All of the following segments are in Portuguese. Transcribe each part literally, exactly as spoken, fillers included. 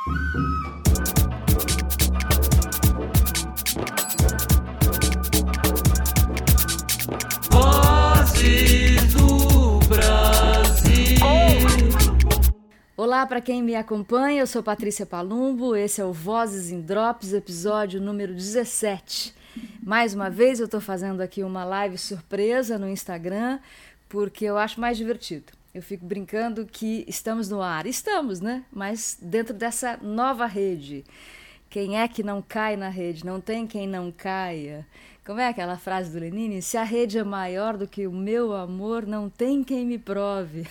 Vozes do Brasil. Olá para quem me acompanha, eu sou Patrícia Palumbo, esse é o Vozes em Drops, episódio número dezessete. Mais uma vez eu estou fazendo aqui uma live surpresa no Instagram, porque eu acho mais divertido. Eu fico brincando que estamos no ar. Estamos, né? Mas dentro dessa nova rede. Quem é que não cai na rede? Não tem quem não caia. Como é aquela frase do Lenin? Se a rede é maior do que o meu amor, não tem quem me prove.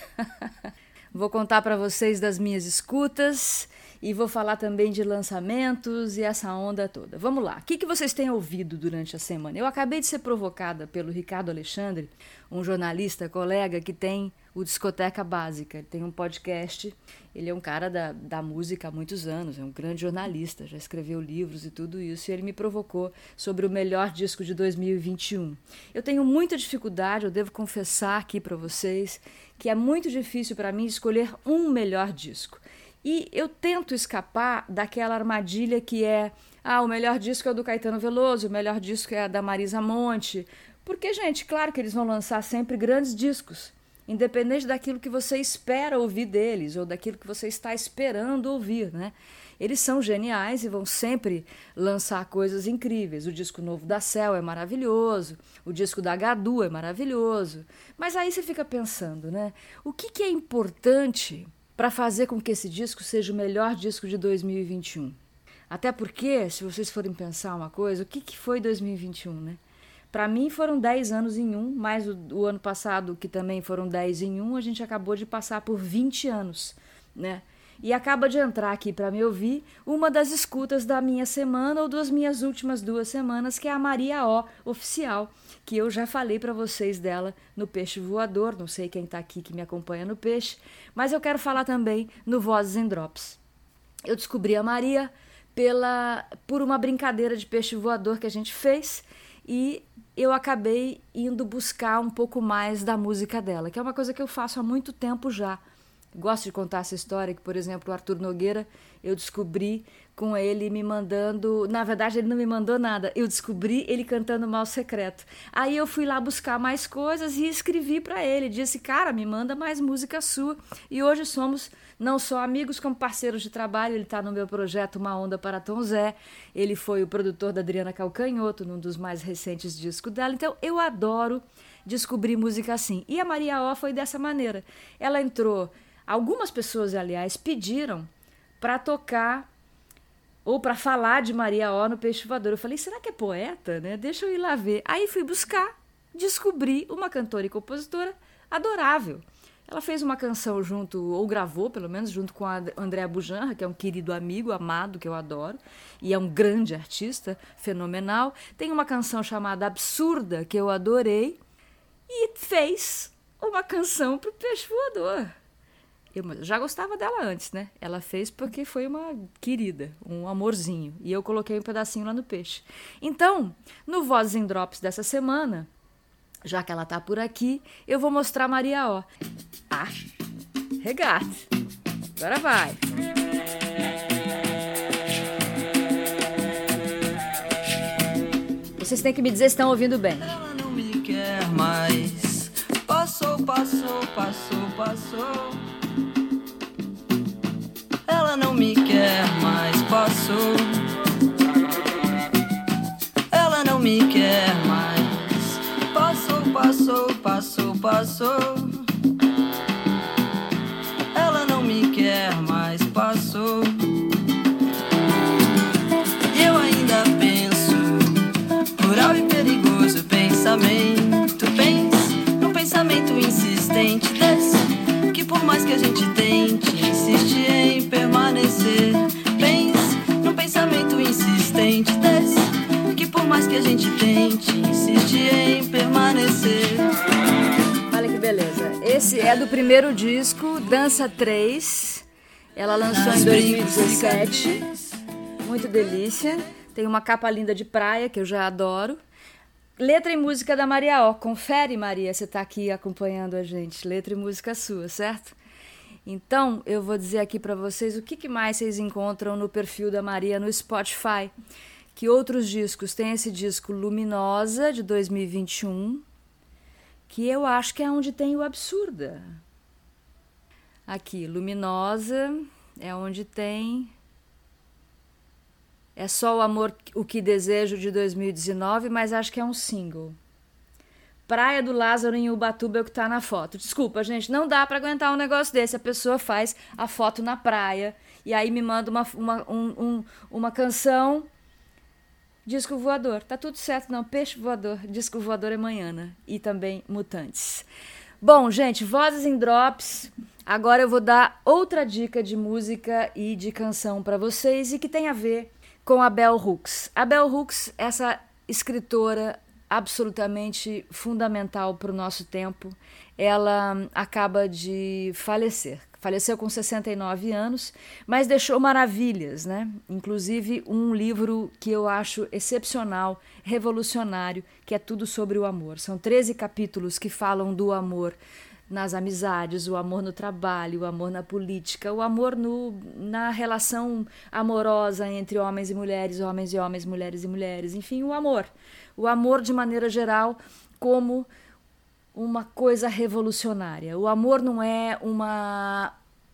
Vou contar para vocês das minhas escutas e vou falar também de lançamentos e essa onda toda. Vamos lá. O que, que vocês têm ouvido durante a semana? Eu acabei de ser provocada pelo Ricardo Alexandre, um jornalista, colega que tem o Discoteca Básica. Ele tem um podcast, ele é um cara da, da música há muitos anos, é um grande jornalista, já escreveu livros e tudo isso, e ele me provocou sobre o melhor disco de dois mil e vinte e um. Eu tenho muita dificuldade, eu devo confessar aqui para vocês, que é muito difícil para mim escolher um melhor disco. E eu tento escapar daquela armadilha que é, ah, o melhor disco é o do Caetano Veloso, o melhor disco é da Marisa Monte, porque, gente, claro que eles vão lançar sempre grandes discos, independente daquilo que você espera ouvir deles ou daquilo que você está esperando ouvir, né? Eles são geniais e vão sempre lançar coisas incríveis. O disco novo da Cell é maravilhoso, o disco da Gadu é maravilhoso. Mas aí você fica pensando, né? O que, que é importante para fazer com que esse disco seja o melhor disco de dois mil e vinte e um? Até porque, se vocês forem pensar uma coisa, o que, que foi dois mil e vinte e um, né? Para mim foram dez anos em um, mais o, o ano passado, que também foram dez em um, a gente acabou de passar por vinte anos, né? E acaba de entrar aqui para me ouvir uma das escutas da minha semana ou das minhas últimas duas semanas, que é a Maria O Oficial, que eu já falei para vocês dela no Peixe Voador, não sei quem está aqui que me acompanha no Peixe, mas eu quero falar também no Vozes em Drops. Eu descobri a Maria pela, por uma brincadeira de peixe voador que a gente fez e eu acabei indo buscar um pouco mais da música dela, que é uma coisa que eu faço há muito tempo já. Gosto de contar essa história que, por exemplo, o Arthur Nogueira, eu descobri com ele me mandando... Na verdade, ele não me mandou nada. Eu descobri ele cantando Mal Secreto. Aí eu fui lá buscar mais coisas e escrevi para ele. Disse, cara, me manda mais música sua. E hoje somos não só amigos, como parceiros de trabalho. Ele está no meu projeto Uma Onda para Tom Zé. Ele foi o produtor da Adriana Calcanhoto, num dos mais recentes discos dela. Então, eu adoro descobrir música assim. E a Maria O foi dessa maneira. Ela entrou... Algumas pessoas, aliás, pediram para tocar ou para falar de Maria O no Peixe Voador. Eu falei, será que é poeta, né? Deixa eu ir lá ver. Aí fui buscar, descobri uma cantora e compositora adorável. Ela fez uma canção junto, ou gravou pelo menos, junto com a Andréa Bujanra, que é um querido amigo, amado, que eu adoro, e é um grande artista, fenomenal. Tem uma canção chamada Absurda, que eu adorei, e fez uma canção para o Peixe Voador. Eu já gostava dela antes, né? Ela fez porque foi uma querida, um amorzinho. E eu coloquei um pedacinho lá no Peixe. Então, no Vozes em Drops dessa semana, já que ela tá por aqui, eu vou mostrar Maria O. Ah, regate. Agora vai. Vocês têm que me dizer se estão ouvindo bem. Ela não me quer mais. Passou, passou, passou, passou. Ela não me quer mais, passou. Ela não me quer mais. Passou, passou, passou, passou. Ela não me quer mais, passou. E eu ainda penso, plural e perigoso pensamento. Pense num pensamento insistente desse, que por mais que a gente tente, insiste em permanecer. Pense num pensamento insistente desse, que por mais que a gente tente, insiste em permanecer. Olha que beleza. Esse é do primeiro disco, Dança três. Ela lançou em dois mil e dezessete. Muito delícia. Tem uma capa linda de praia, que eu já adoro. Letra e música da Maria O. Confere, Maria, você está aqui acompanhando a gente. Letra e música sua, certo? Então, eu vou dizer aqui para vocês o que, que mais vocês encontram no perfil da Maria no Spotify. Que outros discos? Tem esse disco Luminosa, de dois mil e vinte e um, que eu acho que é onde tem o Absurda. Aqui, Luminosa, é onde tem... É só o Amor, o que Desejo, de dois mil e dezenove, mas acho que é um single. Praia do Lázaro, em Ubatuba, é o que tá na foto. Desculpa, gente, não dá para aguentar um negócio desse. A pessoa faz a foto na praia e aí me manda uma, uma, um, um, uma canção, disco voador. Tá tudo certo, não. Peixe voador, disco voador é Manhana. E também Mutantes. Bom, gente, Vozes em Drops. Agora eu vou dar outra dica de música e de canção para vocês e que tem a ver com a Bell Hooks. A Bell Hooks, essa escritora absolutamente fundamental para o nosso tempo, ela acaba de falecer. Faleceu com sessenta e nove anos, mas deixou maravilhas, né? Inclusive um livro que eu acho excepcional, revolucionário, que é tudo sobre o amor. São treze capítulos que falam do amor nas amizades, o amor no trabalho, o amor na política, o amor no, na relação amorosa entre homens e mulheres, homens e homens, mulheres e mulheres, enfim, o amor. O amor de maneira geral como uma coisa revolucionária. O amor não é uma...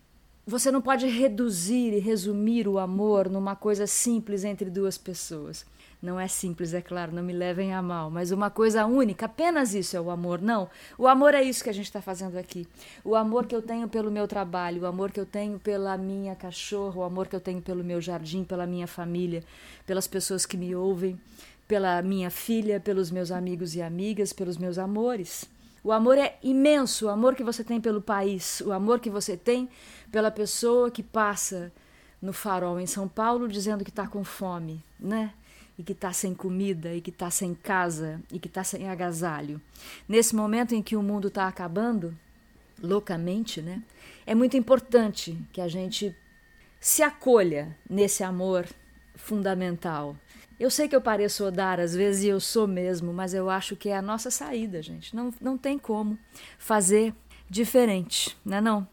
Você não pode reduzir e resumir o amor numa coisa simples entre duas pessoas. Não é simples, é claro, não me levem a mal, mas uma coisa única, apenas isso é o amor. Não, o amor é isso que a gente está fazendo aqui. O amor que eu tenho pelo meu trabalho, o amor que eu tenho pela minha cachorra, o amor que eu tenho pelo meu jardim, pela minha família, pelas pessoas que me ouvem, pela minha filha, pelos meus amigos e amigas, pelos meus amores. O amor é imenso, o amor que você tem pelo país, o amor que você tem pela pessoa que passa no farol em São Paulo dizendo que está com fome, né? E que está sem comida, e que está sem casa, e que está sem agasalho. Nesse momento em que o mundo está acabando, loucamente, né? É muito importante que a gente se acolha nesse amor fundamental. Eu sei que eu pareço odar às vezes, e eu sou mesmo, mas eu acho que é a nossa saída, gente. Não, não tem como fazer diferente, né não?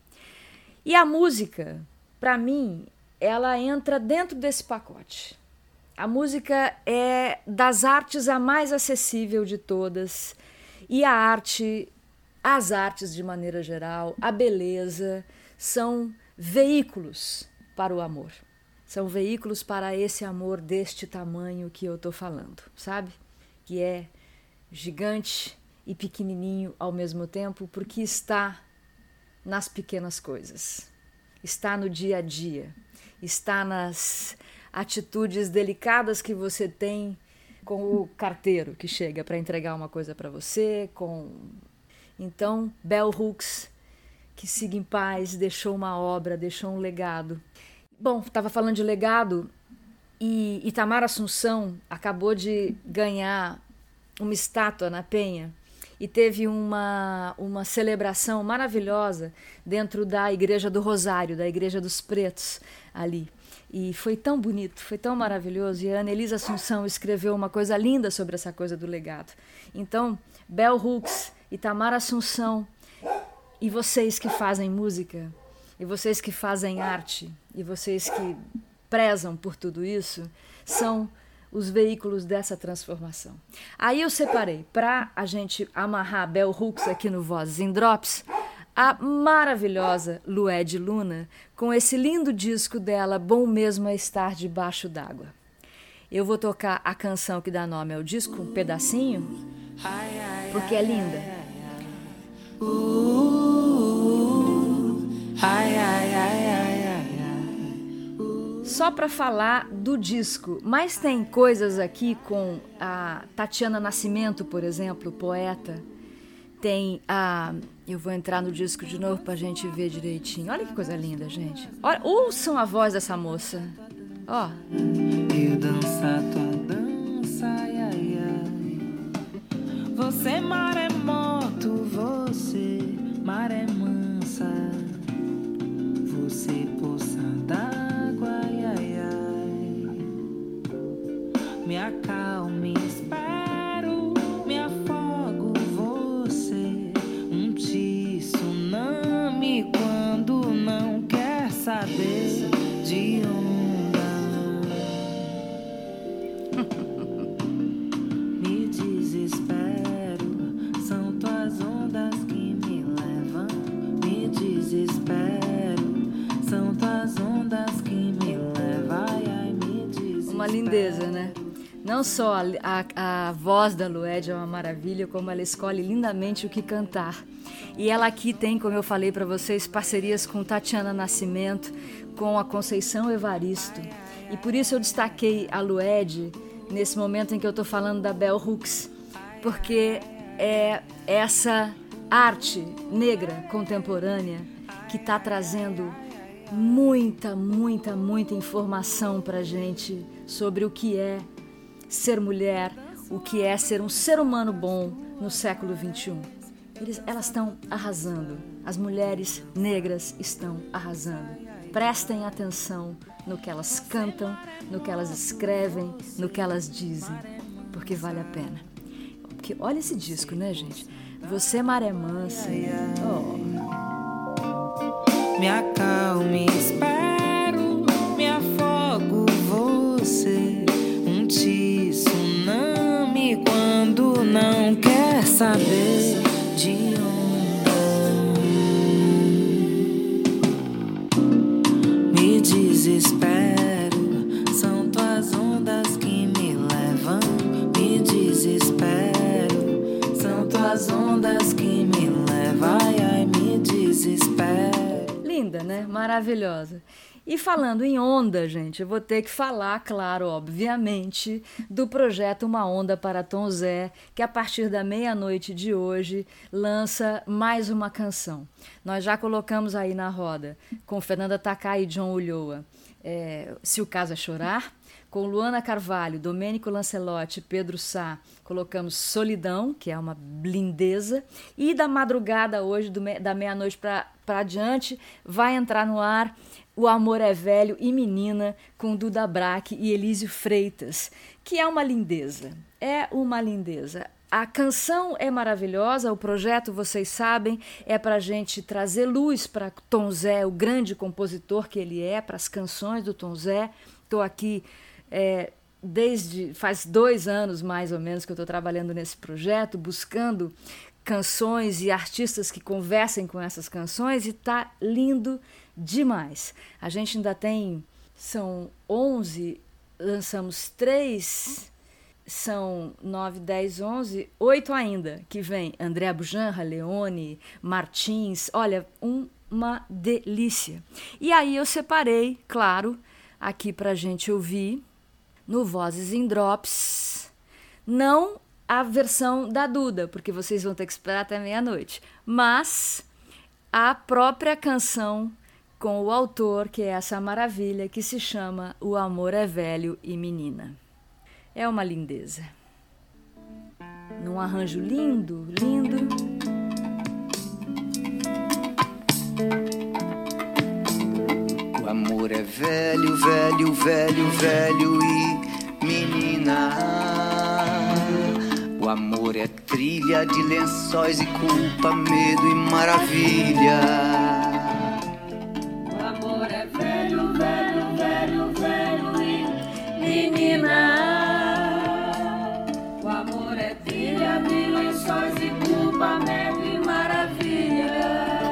E a música, para mim, ela entra dentro desse pacote. A música é das artes a mais acessível de todas. E a arte, as artes de maneira geral, a beleza, são veículos para o amor. São veículos para esse amor deste tamanho que eu estou falando, sabe? Que é gigante e pequenininho ao mesmo tempo, porque está nas pequenas coisas. Está no dia a dia. Está nas atitudes delicadas que você tem com o carteiro que chega para entregar uma coisa para você. Com... Então, Bell Hooks, que siga em paz, deixou uma obra, deixou um legado. Bom, estava falando de legado e Itamar Assunção acabou de ganhar uma estátua na Penha e teve uma, uma celebração maravilhosa dentro da Igreja do Rosário, da Igreja dos Pretos ali. E foi tão bonito, foi tão maravilhoso. E a Annelise Assunção escreveu uma coisa linda sobre essa coisa do legado. Então, Bell Hooks, Itamar Assunção, e vocês que fazem música, e vocês que fazem arte, e vocês que prezam por tudo isso, são os veículos dessa transformação. Aí eu separei, para a gente amarrar Bell Hooks aqui no Vozes em Drops, a maravilhosa Lued Luna, com esse lindo disco dela, Bom Mesmo é Estar Debaixo d'Água. Eu vou tocar a canção que dá nome ao disco, um pedacinho, porque é linda. Só para falar do disco, mas tem coisas aqui com a Tatiana Nascimento, por exemplo, poeta. Tem a... Eu vou entrar no disco de novo pra gente ver direitinho. Olha que coisa linda, gente. Olha, ouçam a voz dessa moça. Ó. Eu dançar tua dança, ai, ai, ai. Você maremoto, você maré mansa. Você poça d'água, ai, ai, ai. Me acalme, espero, me afogo, você. Um tsunami quando não uma lindeza, né? Não só a, a, a voz da Lued é uma maravilha, como ela escolhe lindamente o que cantar. E ela aqui tem, como eu falei para vocês, parcerias com Tatiana Nascimento, com a Conceição Evaristo. E por isso eu destaquei a Lued nesse momento em que eu estou falando da Bell Hooks, porque é essa arte negra contemporânea que está trazendo muita, muita, muita informação para a gente sobre o que é ser mulher, o que é ser um ser humano bom no século vinte e um. Eles, elas estão arrasando, as mulheres negras estão arrasando. Prestem atenção no que elas cantam, no que elas escrevem, no que elas dizem, porque vale a pena. Porque olha esse disco, né, gente? Você, Maré Mansa. Oh. Me acalmo, espero, me afogo, você, um tsunami quando não quer saber de onda. Me desespero, são tuas ondas que me levam. Me desespero, são tuas ondas que me levam. Ai, ai, me desespero. Linda, né? Maravilhosa. E falando em onda, gente, eu vou ter que falar, claro, obviamente, do projeto Uma Onda para Tom Zé, que a partir da meia-noite de hoje lança mais uma canção. Nós já colocamos aí na roda, com Fernanda Takai e John Ulloa, é, Se o Caso é Chorar. Com Luana Carvalho, Domênico Lancelotti, Pedro Sá, colocamos Solidão, que é uma lindeza. E da madrugada hoje, do me- da meia-noite para adiante, vai entrar no ar O Amor é Velho e Menina, com Duda Braque e Elísio Freitas, que é uma lindeza. É uma lindeza. A canção é maravilhosa, o projeto, vocês sabem, é para a gente trazer luz para Tom Zé, o grande compositor que ele é, para as canções do Tom Zé. Estou aqui é, desde faz dois anos, mais ou menos, que eu estou trabalhando nesse projeto, buscando canções e artistas que conversem com essas canções, e tá lindo demais. A gente ainda tem, são onze, lançamos três... São nove, dez, onze, oito ainda, que vem André Bujanra, Leone, Martins, olha, um, uma delícia. E aí eu separei, claro, aqui pra gente ouvir, no Vozes em Drops, não a versão da Duda, porque vocês vão ter que esperar até meia-noite, mas a própria canção com o autor, que é essa maravilha, que se chama O Amor é Velho e Menina. É uma lindeza. Num arranjo lindo, lindo. O amor é velho, velho, velho, velho e menina. O amor é trilha de lençóis e culpa, medo e maravilha. O amor é velho, velho, velho, velho e menina. O amor é trilha de lençóis e culpa, medo e maravilha.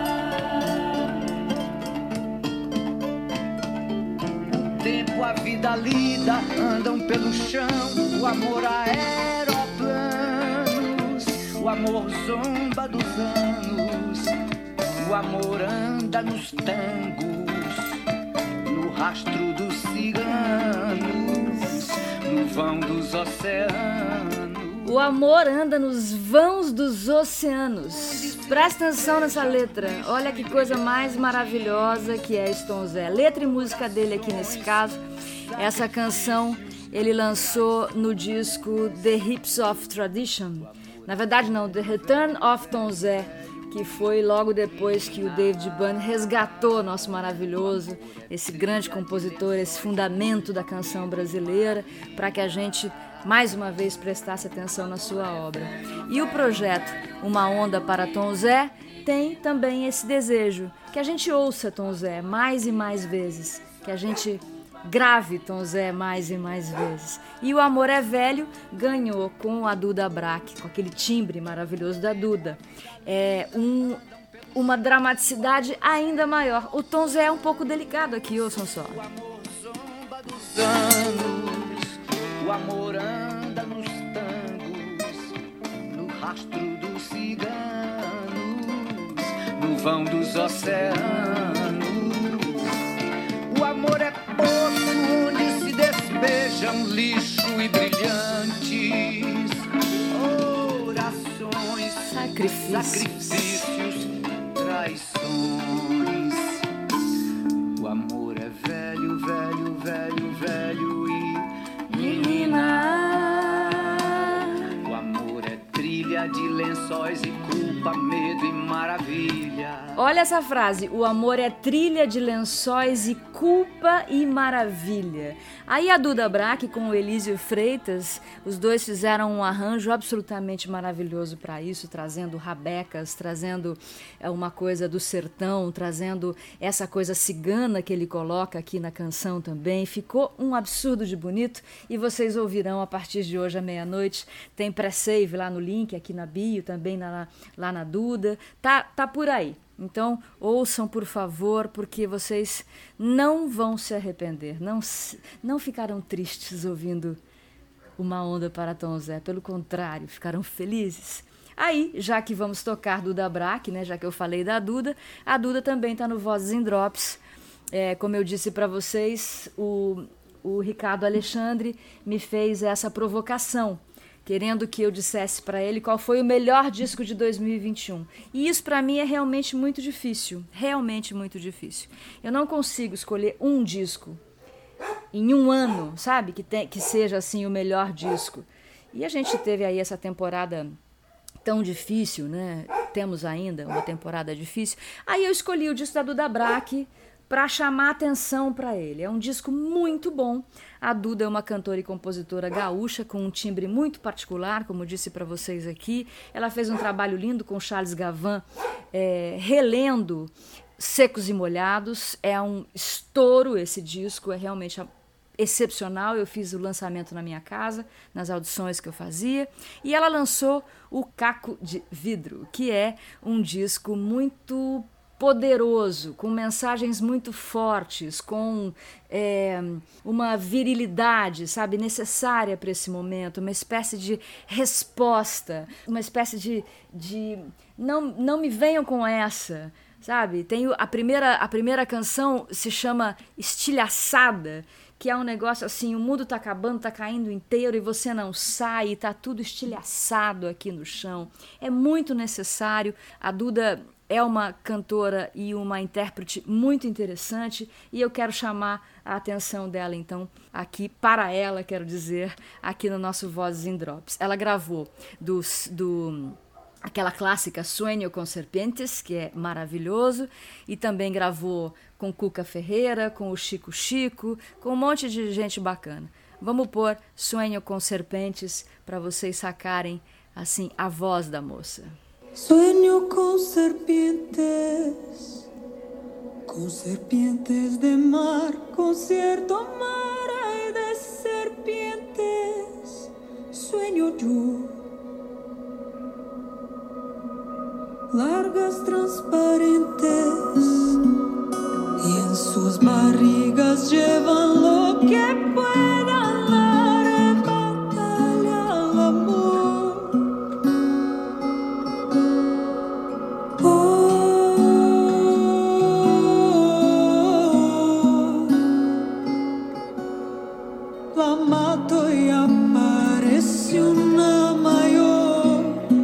O tempo, a vida, a lida andam pelo chão. O amor, aeroplanos. O amor zomba dos anos. O amor anda nos tangos, no rastro dos ciganos, no vão dos oceanos. O amor anda nos vãos dos oceanos. Presta atenção nessa letra. Olha que coisa mais maravilhosa que é esse Tom Zé. Letra e música dele aqui nesse caso. Essa canção ele lançou no disco The Hips of Tradition. Na verdade não, The Return of Tom Zé, que foi logo depois que o David Byrne resgatou nosso maravilhoso, esse grande compositor, esse fundamento da canção brasileira, para que a gente, mais uma vez, prestasse atenção na sua obra. E o projeto Uma Onda para Tom Zé tem também esse desejo, que a gente ouça Tom Zé mais e mais vezes, que a gente grave Tom Zé mais e mais vezes. E O Amor é Velho ganhou com a Duda Braque, com aquele timbre maravilhoso da Duda. É um, uma dramaticidade ainda maior. O Tom Zé é um pouco delicado aqui, ouçam só. O amor zomba dos anos. O amor anda nos tangos, no rastro dos ciganos, no vão dos oceanos. O amor é poço onde se despejam lixo e brilhantes orações, sacrifícios, sacrifícios, traições. O amor é velho, velho, velho, velho e menina. O amor é trilha de lençóis e culpa, medo e maravilha. Olha essa frase, o amor é trilha de lençóis e culpa e maravilha. Aí a Duda Brack com o Elísio Freitas, os dois fizeram um arranjo absolutamente maravilhoso para isso, trazendo rabecas, trazendo uma coisa do sertão, trazendo essa coisa cigana que ele coloca aqui na canção também. Ficou um absurdo de bonito e vocês ouvirão a partir de hoje à meia-noite. Tem pré-save lá no link, aqui na bio, também na, lá na Duda. Tá, tá por aí. Então, ouçam, por favor, porque vocês não vão se arrepender, não, não ficarão tristes ouvindo Uma Onda para Tom Zé, pelo contrário, ficarão felizes. Aí, já que vamos tocar Duda Brack, né, já que eu falei da Duda, a Duda também está no Vozes em Drops. É, como eu disse para vocês, o, o Ricardo Alexandre me fez essa provocação, querendo que eu dissesse para ele qual foi o melhor disco de dois mil e vinte e um. E isso para mim é realmente muito difícil, realmente muito difícil. Eu não consigo escolher um disco em um ano, sabe, que, tem, que seja assim o melhor disco. E a gente teve aí essa temporada tão difícil, né? Temos ainda uma temporada difícil. Aí eu escolhi o disco da Duda Brack para chamar atenção para ele. É um disco muito bom. A Duda é uma cantora e compositora gaúcha com um timbre muito particular, como eu disse para vocês aqui. Ela fez um trabalho lindo com Charles Gavin, é, relendo Secos e Molhados. É um estouro esse disco, é realmente excepcional. Eu fiz o lançamento na minha casa, nas audições que eu fazia. E ela lançou o Caco de Vidro, que é um disco muito poderoso, com mensagens muito fortes, com é, uma virilidade, sabe, necessária para esse momento, uma espécie de resposta, uma espécie de, de não, não me venham com essa, sabe? Tem a primeira, a primeira canção se chama Estilhaçada, que é um negócio assim, o mundo tá acabando, tá caindo inteiro e você não sai, tá tudo estilhaçado aqui no chão. É muito necessário. A Duda é uma cantora e uma intérprete muito interessante e eu quero chamar a atenção dela, então, aqui para ela, quero dizer, aqui no nosso Vozes em Drops. Ela gravou do, do, aquela clássica Sueño con Serpientes, que é maravilhoso, e também gravou com Cuca Ferreira, com o Chico Chico, com um monte de gente bacana. Vamos pôr Sueño con Serpientes para vocês sacarem, assim, a voz da moça. Sueño con serpientes, con serpientes de mar, con cierto mar hay de serpientes. Sueño yo, largas, transparentes, y en sus barrigas llevan lo que puedan dar batalla al amor. La mato y aparece una mayor.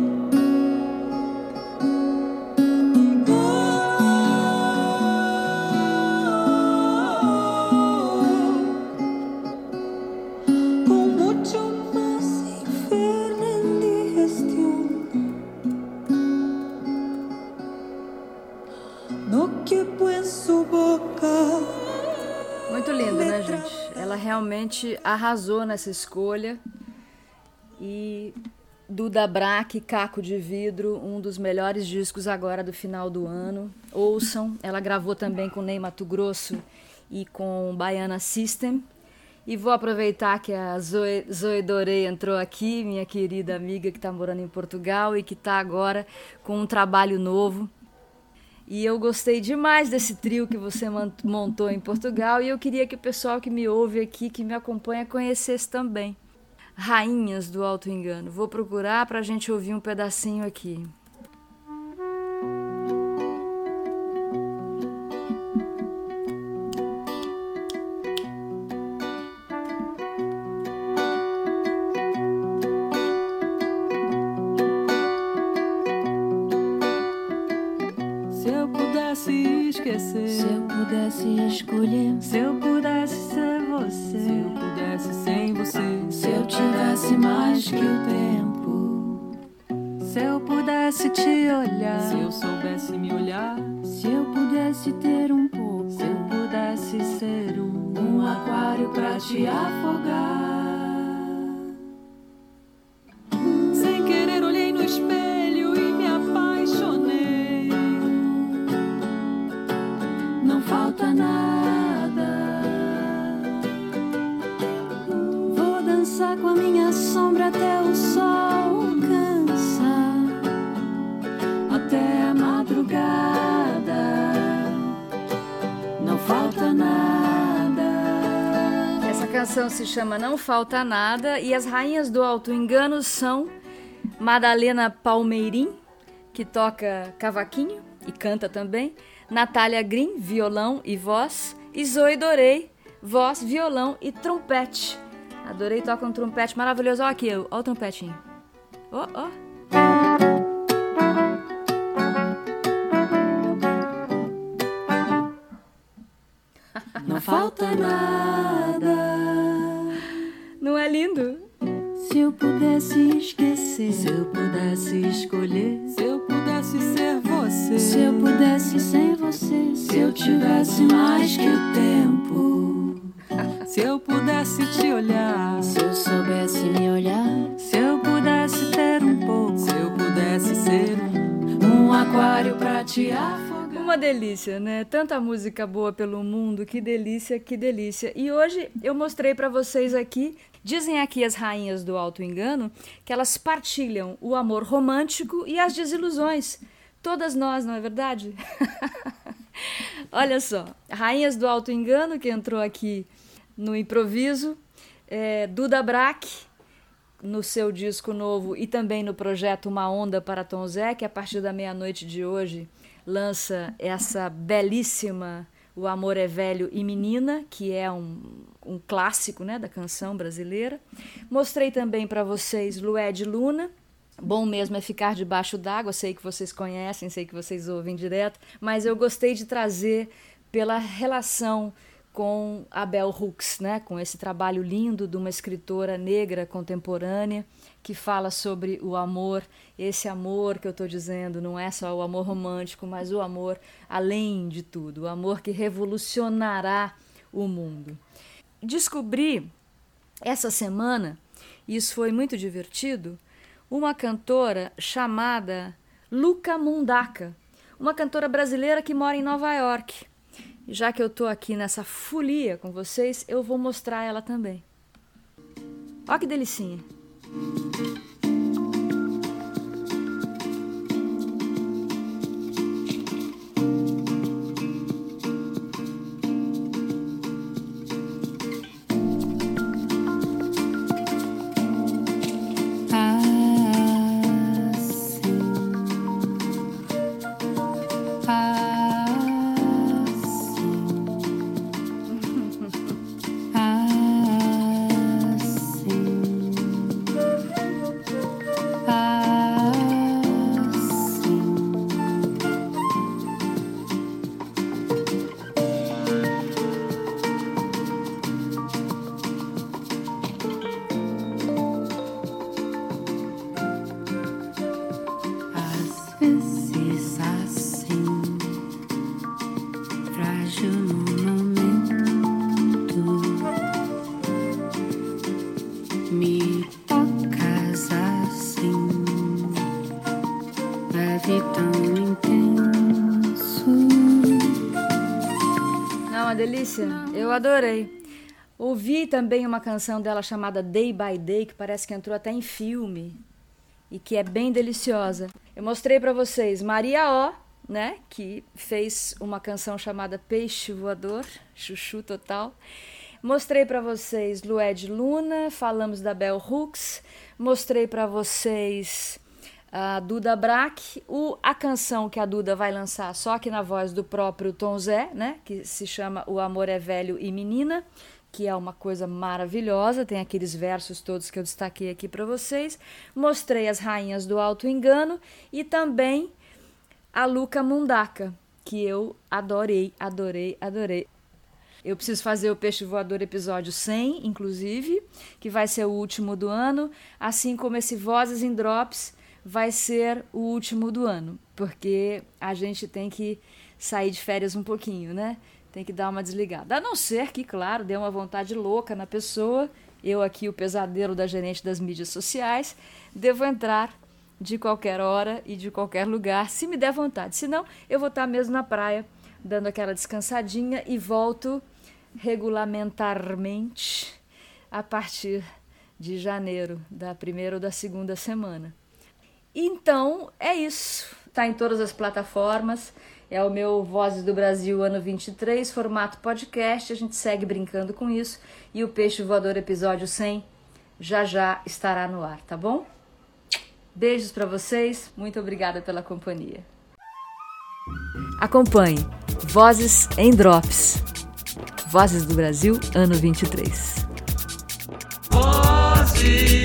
Oh, con mucho más infierno en digestión. No quepo en su boca. Muito lindo, né, gente? Ela realmente arrasou nessa escolha. E Duda Brack, Caco de Vidro, um dos melhores discos agora do final do ano. Ouçam. Ela gravou também com Ney Matogrosso e com Baiana System. E vou aproveitar que a Zoe, Zoe Doré entrou aqui, minha querida amiga que está morando em Portugal e que está agora com um trabalho novo. E eu gostei demais desse trio que você montou em Portugal e eu queria que o pessoal que me ouve aqui, que me acompanha, conhecesse também. Rainhas do Auto-Engano. Vou procurar para a gente ouvir um pedacinho aqui. Se eu pudesse escolher, se eu pudesse ser você, se eu pudesse sem você, se eu tivesse mais que o tempo, se eu pudesse te olhar, se eu soubesse me olhar, se eu pudesse ter um pouco, se eu pudesse ser um, um aquário pra te afogar. Sem querer olhei no espelho e me apaixonei. Não falta nada. Vou dançar com a minha sombra até o sol cansa, até a madrugada. Não falta nada. Essa canção se chama Não Falta Nada e as rainhas do auto-engano são Madalena Palmeirim, que toca cavaquinho e canta também, Natália Green, violão e voz, e Zoe Dorei, voz, violão e trompete. Adorei, toca um trompete maravilhoso. Olha aqui, olha o trompetinho. Ó, ó. Não falta nada. Não é lindo? Se eu pudesse esquecer, se eu pudesse escolher, se eu pudesse ser você, se eu pudesse sem você, se eu tivesse mais que o tempo, se eu pudesse te olhar, se eu soubesse me olhar, se eu pudesse ter um pouco, se eu pudesse ser um, um aquário pra te afogar. Uma delícia, né? Tanta música boa pelo mundo, que delícia, que delícia. E hoje eu mostrei pra vocês aqui, dizem aqui as rainhas do auto-engano, que elas partilham o amor romântico e as desilusões. Todas nós, não é verdade? Olha só, rainhas do auto-engano, que entrou aqui no improviso, é, Duda Brack, no seu disco novo e também no projeto Uma Onda para Tom Zé, que a partir da meia-noite de hoje lança essa belíssima O Amor é Velho e Menina, que é um, um clássico, né, da canção brasileira. Mostrei também para vocês Lued Luna, Bom Mesmo é Ficar Debaixo d'Água, sei que vocês conhecem, sei que vocês ouvem direto, mas eu gostei de trazer pela relação com a Bell Hooks, né, com esse trabalho lindo de uma escritora negra contemporânea que fala sobre o amor, esse amor que eu estou dizendo, não é só o amor romântico, mas o amor além de tudo, o amor que revolucionará o mundo. Descobri essa semana, e isso foi muito divertido, uma cantora chamada Luca Mundaka, uma cantora brasileira que mora em Nova York. E já que eu estou aqui nessa folia com vocês, eu vou mostrar ela também. Olha que delicinha. Delícia, eu adorei. Ouvi também uma canção dela chamada Day by Day, que parece que entrou até em filme e que é bem deliciosa. Eu mostrei para vocês Maria O, né, que fez uma canção chamada Peixe Voador, chuchu total. Mostrei para vocês Lued Luna, falamos da Bell Hooks, mostrei para vocês a Duda Brack, o, a canção que a Duda vai lançar só que na voz do próprio Tom Zé, né, que se chama O Amor é Velho e Menina, que é uma coisa maravilhosa, tem aqueles versos todos que eu destaquei aqui para vocês. Mostrei as Rainhas do Alto Engano e também a Luca Mundaka, que eu adorei, adorei, adorei. Eu preciso fazer o Peixe Voador episódio cem, inclusive, que vai ser o último do ano, assim como esse Vozes em Drops vai ser o último do ano, porque a gente tem que sair de férias um pouquinho, né? Tem que dar uma desligada. A não ser que, claro, dê uma vontade louca na pessoa, eu aqui, o pesadelo da gerente das mídias sociais, devo entrar de qualquer hora e de qualquer lugar, se me der vontade. Senão, eu vou estar mesmo na praia, dando aquela descansadinha e volto regulamentarmente a partir de janeiro, da primeira ou da segunda semana. Então, é isso. Está em todas as plataformas. É o meu Vozes do Brasil ano vinte e três, formato podcast. A gente segue brincando com isso. E o Peixe Voador episódio cem já já estará no ar, tá bom? Beijos para vocês. Muito obrigada pela companhia. Acompanhe Vozes em Drops. Vozes do Brasil ano vinte e três. Vozes.